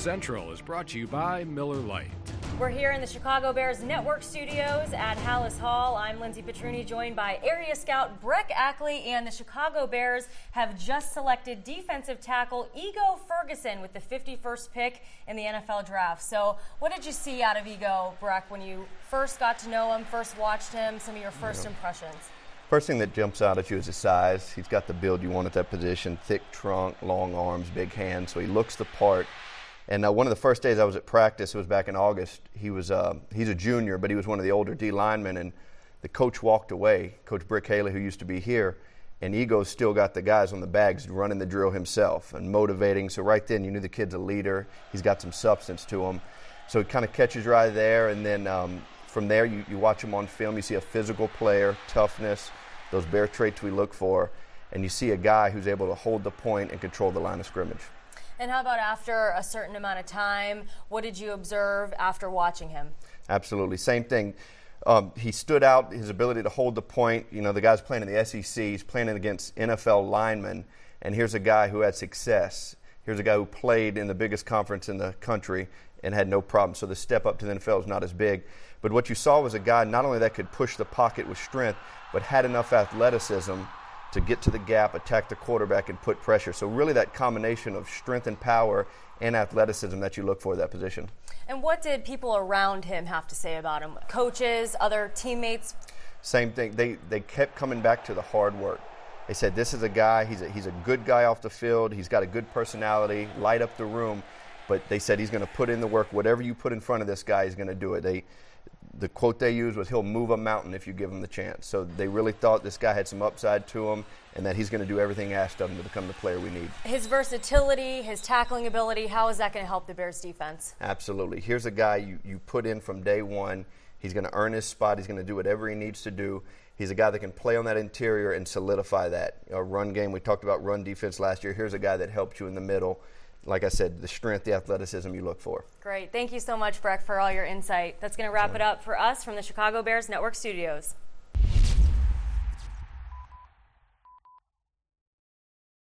Central is brought to you by Miller Lite. We're here in the Chicago Bears Network studios at Hallis Hall. I'm Lindsay Petruni, joined by area scout Breck Ackley, and the Chicago Bears have just selected defensive tackle Ego Ferguson with the 51st pick in the NFL draft. So what did you see out of Ego, Breck, when you first got to know him, first watched him, some of your first impressions? First thing that jumps out at you is his size. He's got the build you want at that position, thick trunk, long arms, big hands, so he looks the part. And one of the first days I was at practice, it was back in August, he's a junior, but he was one of the older D linemen, and the coach walked away, Coach Brick Haley, who used to be here, and Ego's still got the guys on the bags running the drill himself and motivating. So right then you knew the kid's a leader. He's got some substance to him. So it kind of catches your eye there, and then from there you watch him on film. You see a physical player, toughness, those Bear traits we look for, and you see a guy who's able to hold the point and control the line of scrimmage. And how about after a certain amount of time? What did you observe after watching him? Absolutely. Same thing. He stood out, his ability to hold the point. You know, the guy's playing in the SEC. He's playing against NFL linemen. And here's a guy who had success. Here's a guy who played in the biggest conference in the country and had no problem. So the step up to the NFL is not as big. But what you saw was a guy not only that could push the pocket with strength, but had enough athleticism to get to the gap, attack the quarterback, and put pressure. So really that combination of strength and power and athleticism that you look for at that position. And what did people around him have to say about him? Coaches, other teammates? Same thing. They kept coming back to the hard work. They said, this is a guy, he's a good guy off the field, he's got a good personality, light up the room, but they said he's going to put in the work. Whatever you put in front of this guy, he's going to do it. The quote they used was, he'll move a mountain if you give him the chance. So they really thought this guy had some upside to him and that he's going to do everything asked of him to become the player we need. His versatility, his tackling ability, how is that going to help the Bears defense? Absolutely. Here's a guy you put in from day one. He's going to earn his spot. He's going to do whatever he needs to do. He's a guy that can play on that interior and solidify that. Our run game, we talked about run defense last year. Here's a guy that helps you in the middle. Like I said, the strength, the athleticism you look for. Great. Thank you so much, Breck, for all your insight. That's going to wrap it up for us from the Chicago Bears Network studios.